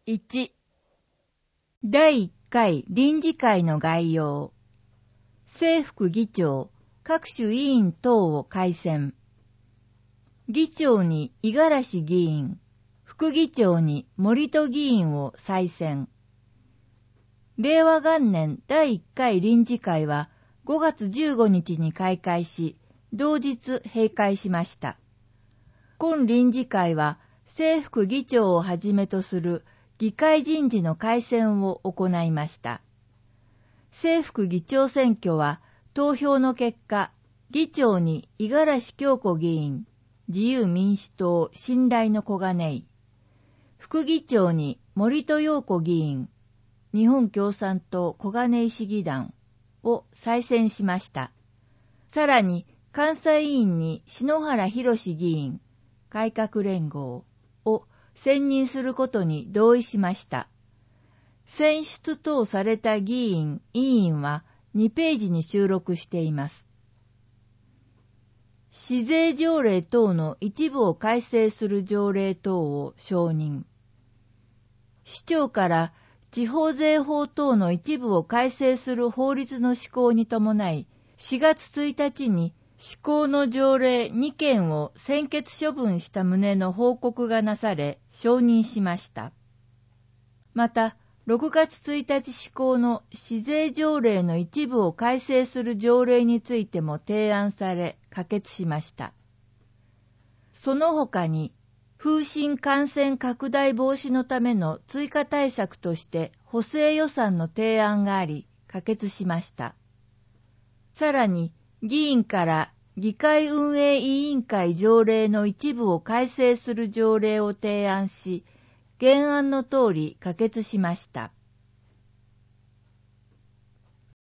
1、第1回臨時会の概要。正副議長、各種委員等を改選。議長に五十嵐議員、副議長に森戸議員を再選。令和元年第1回臨時会は5月15日に開会し、同日閉会しました。今臨時会は正副議長をはじめとする議会人事の改選を行いました。正副議長選挙は投票の結果、議長に五十嵐京子議員、自由民主党信頼の小金井、副議長に森戸陽子議員、日本共産党小金井市議団を再選しました。さらに監査委員に篠原博議員、改革連合を選任することに同意しました。選出等された議員・委員は2ページに収録しています。市税条例等の一部を改正する条例等を承認。市長から地方税法等の一部を改正する法律の施行に伴い、4月1日に施行の条例2件を専決処分した旨の報告がなされ、承認しました。また、6月1日施行の市税条例の一部を改正する条例についても提案され、可決しました。その他に、風疹感染拡大防止のための追加対策として補正予算の提案があり、可決しました。さらに、議員から議会運営委員会条例の一部を改正する条例を提案し、原案の通り可決しました。